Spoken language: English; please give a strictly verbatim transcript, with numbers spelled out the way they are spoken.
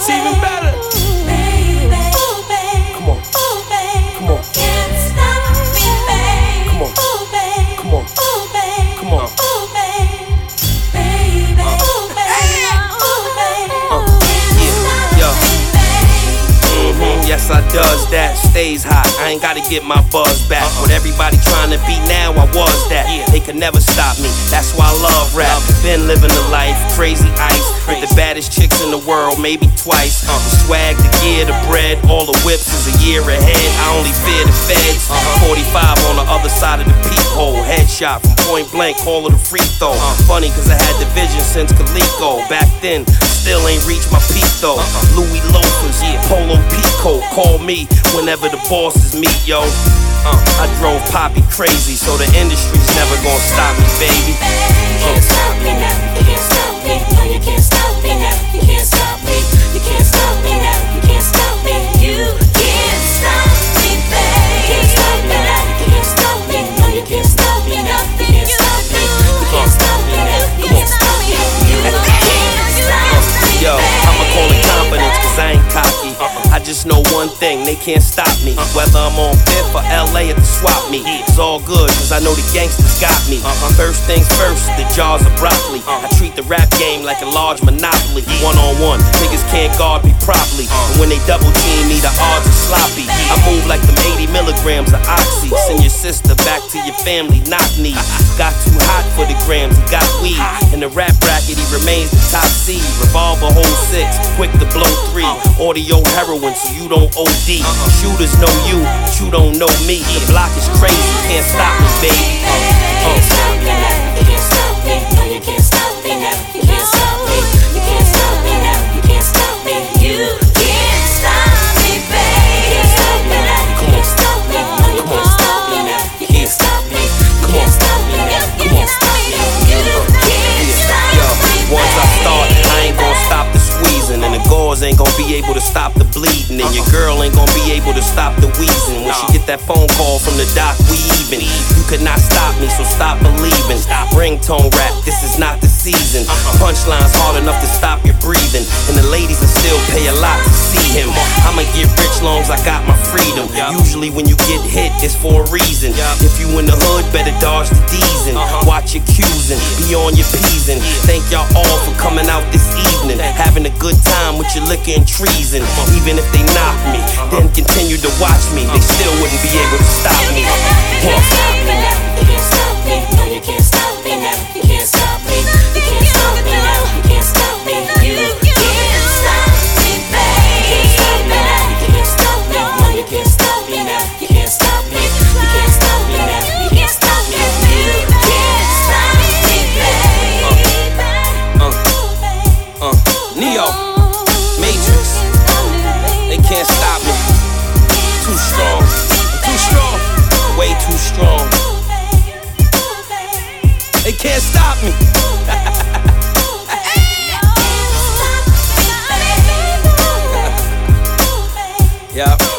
It's even better. Come on. Come on. Come on. Come on. Come on. Yes, I does that, stays hot, I ain't gotta get my buzz back. With everybody trying to be now, I was that. They could never stop me, that's why I love rap. Been living the life, crazy ice, with the baddest chicks in the world, maybe twice. The swag, the gear, the bread, all the whips is a year ahead. I only fear the feds. forty-five on the other side of the peephole, headshot from point blank, call it a free throw. Funny cause I had the vision since Coleco. Back then, still ain't reached my peak though. Louis loafers, Polo Pico. Call me whenever the bosses meet, yo. Uh, I drove Poppy crazy, so the industry's never gonna stop me, baby. You can't stop me now, you can't stop me. No, you can't stop me now, you can't stop me. You can't stop me now, you can't stop me. You can't stop me, baby. You can't stop me now, you can't stop me. No, you can't stop me now, you can't stop me. You can't stop me now, you can't stop me. You can't stop me. Yo, I'ma call it confidence cause I ain't cocky. I just know one thing, they can't stop me. Whether I'm on Fifth or L A at the swap meet, it's all good, cause I know the gangsters got me. First things first, the jars of broccoli. I treat the rap game like a large monopoly. One on one, niggas can't guard me properly. And when they double team me, the odds are sloppy. I move like them eighty milligrams of oxy. Send your sister back to your family, not me. Got too hot for the grams, he got weed. In the rap bracket, he remains the top seed. Revolver hold six, quick to blow three. Audio heroin, so you don't O D. Shooters know you, but you don't know me. The block is crazy, can't stop me, baby. You can't stop me now, you can't stop me. No, you can't stop me now, you can't stop me. You can't stop me now, you can't stop me. You can't stop me, baby. You can't stop me now, you can't stop me. No, you can't stop me now, you can't stop me. You can't stop me now, you can't stop me. You can't stop me. Once I start, I ain't gonna stop the squeezing, and the gauze ain't gonna be able to stop the bleeding, and your girl ain't gonna be able to stop the wheezing. When she get that phone call from the doc, we even. You could not stop me, so stop believing. Ringtone rap, this is not the season. Punchlines hard enough to stop your breathing, and the ladies will still pay a lot to see him. I'ma get rich long as I got my freedom. Usually when you get hit, it's for a reason. If you in the hood, better dodge the D's and watch your Q's and be on your P's. And thank y'all all for coming out this evening, having a good time with your liquor and treason. Even if they knock me, then continue to watch me, they still wouldn't be able to stop me. You can't stop me now, you can't stop me. No, you can't stop me now, you can't stop me. You can't stop me now, you can't stop me. You can't stop me, baby. You can't stop me now, you can't stop me. No, you can't stop me now, you can't stop me. You can't stop me now, you can't stop me. You can't stop me, baby. Uh, uh, Neo, Matrix, they can't stop me. Too strong, I'm too strong, way too strong. They can't stop me. Yeah.